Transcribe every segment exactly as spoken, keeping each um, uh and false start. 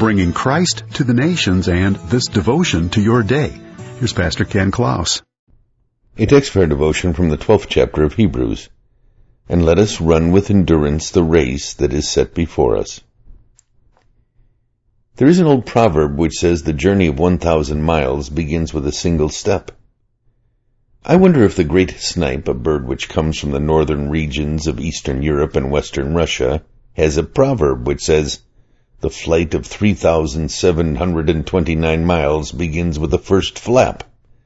bringing Christ to the nations and this devotion to your day. Here's Pastor Ken Klaus. A text for our devotion from the twelfth chapter of Hebrews. And let us run with endurance the race that is set before us. There is an old proverb which says the journey of one thousand miles begins with a single step. I wonder if the great snipe, a bird which comes from the northern regions of Eastern Europe and Western Russia, has a proverb which says, the flight of three thousand seven hundred twenty-nine miles begins with the first flap.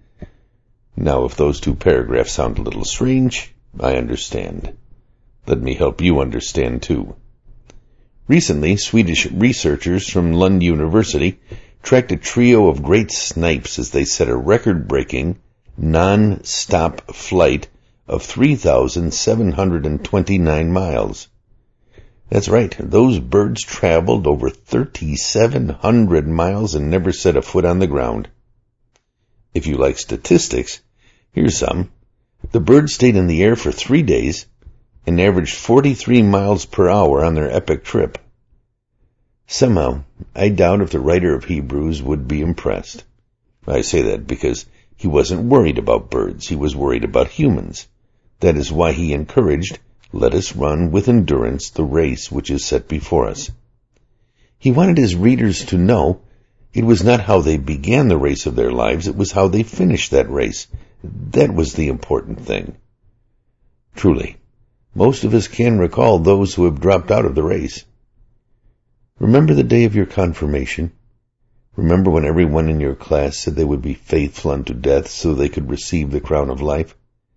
Now, if those two paragraphs sound a little strange, I understand. Let me help you understand, too. Recently, Swedish researchers from Lund University tracked a trio of great snipes as they set a record-breaking, non-stop flight of three thousand seven hundred twenty-nine miles. That's right, those birds traveled over three thousand seven hundred miles and never set a foot on the ground. If you like statistics, here's some. The birds stayed in the air for three days and averaged forty-three miles per hour on their epic trip. Somehow, I doubt if the writer of Hebrews would be impressed. I say that because he wasn't worried about birds, he was worried about humans. That is why he encouraged, let us run with endurance the race which is set before us. He wanted his readers to know it was not how they began the race of their lives, it was how they finished that race. That was the important thing. Truly, most of us can recall those who have dropped out of the race. Remember the day of your confirmation? Remember when everyone in your class said they would be faithful unto death so they could receive the crown of life?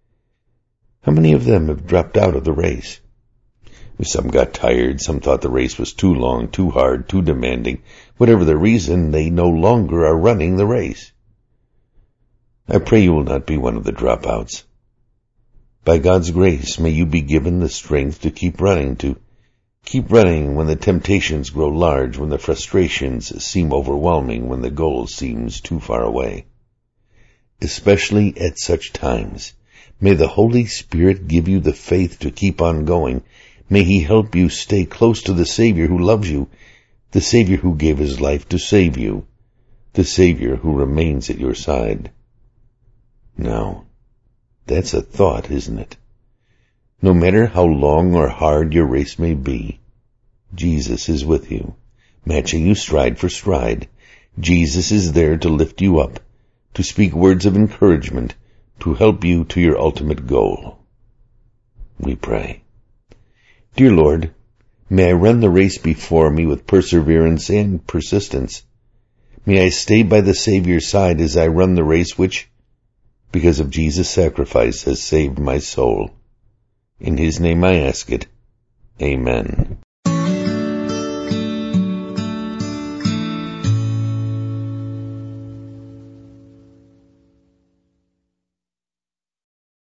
How many of them have dropped out of the race? Some got tired, some thought the race was too long, too hard, too demanding. Whatever the reason, they no longer are running the race. I pray you will not be one of the dropouts. By God's grace, may you be given the strength to keep running, to keep running when the temptations grow large, when the frustrations seem overwhelming, when the goal seems too far away. Especially at such times, may the Holy Spirit give you the faith to keep on going. May He help you stay close to the Savior who loves you, the Savior who gave His life to save you, the Savior who remains at your side. Now, that's a thought, isn't it? No matter how long or hard your race may be, Jesus is with you, matching you stride for stride. Jesus is there to lift you up, to speak words of encouragement, to help you to your ultimate goal. We pray. Dear Lord, may I run the race before me with perseverance and persistence. May I stay by the Savior's side as I run the race which, because of Jesus' sacrifice, has saved my soul. In His name I ask it. Amen.